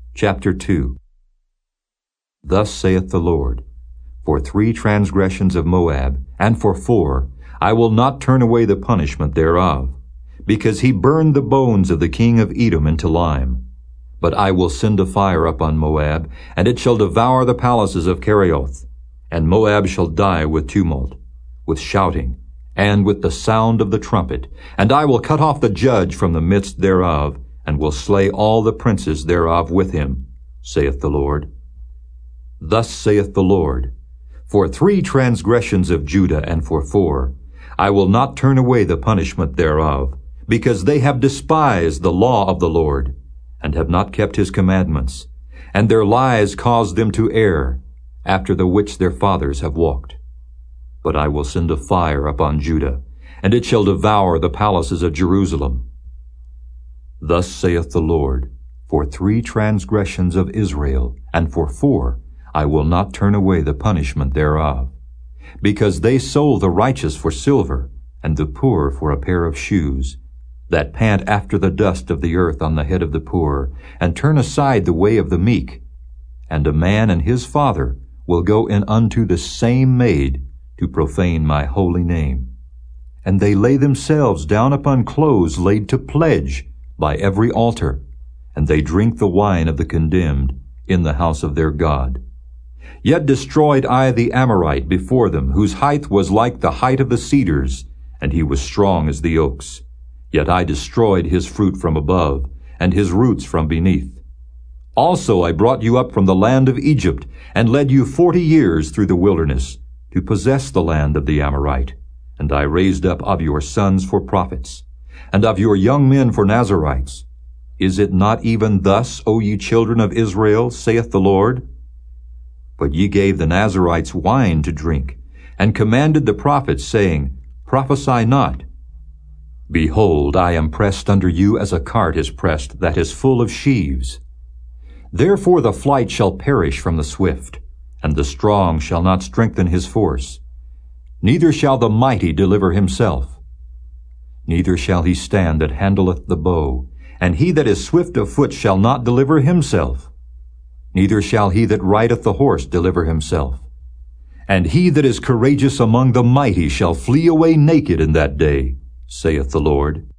Chapter 2. Thus saith the Lord, For 3 transgressions of Moab, and for 4, I will not turn away the punishment thereof, because he burned the bones of the king of Edom into lime. But I will send a fire upon Moab, and it shall devour the palaces of Kerioth. And Moab shall die with tumult, with shouting, and with the sound of the trumpet. And I will cut off the judge from the midst thereof, and will slay all the princes thereof with him, saith the Lord. Thus saith the Lord, For 3 transgressions of Judah, and for 4, I will not turn away the punishment thereof, because they have despised the law of the Lord, and have not kept his commandments, and their lies caused them to err, after the which their fathers have walked. But I will send a fire upon Judah, and it shall devour the palaces of Jerusalem. Thus saith the Lord, For 3 transgressions of Israel, and for 4, I will not turn away the punishment thereof, because they sold the righteous for silver, and the poor for a pair of shoes, that pant after the dust of the earth on the head of the poor, and turn aside the way of the meek. And a man and his father will go in unto the same maid, to profane my holy name. And they lay themselves down upon clothes laid to pledge by every altar, and they drink the wine of the condemned in the house of their God. Yet destroyed I the Amorite before them, whose height was like the height of the cedars, and he was strong as the oaks. Yet I destroyed his fruit from above, and his roots from beneath. Also I brought you up from the land of Egypt, and led you 40 years through the wilderness, to possess the land of the Amorite. And I raised up of your sons for prophets, and of your young men for Nazarites. Is it not even thus, O ye children of Israel, saith the Lord? But ye gave the Nazarites wine to drink, and commanded the prophets, saying, Prophesy not. Behold, I am pressed under you as a cart is pressed, that is full of sheaves. Therefore the flight shall perish from the swift, and the strong shall not strengthen his force. Neither shall the mighty deliver himself. Neither shall he stand that handleth the bow, and he that is swift of foot shall not deliver himself. Neither shall he that rideth the horse deliver himself. And he that is courageous among the mighty shall flee away naked in that day, saith the Lord.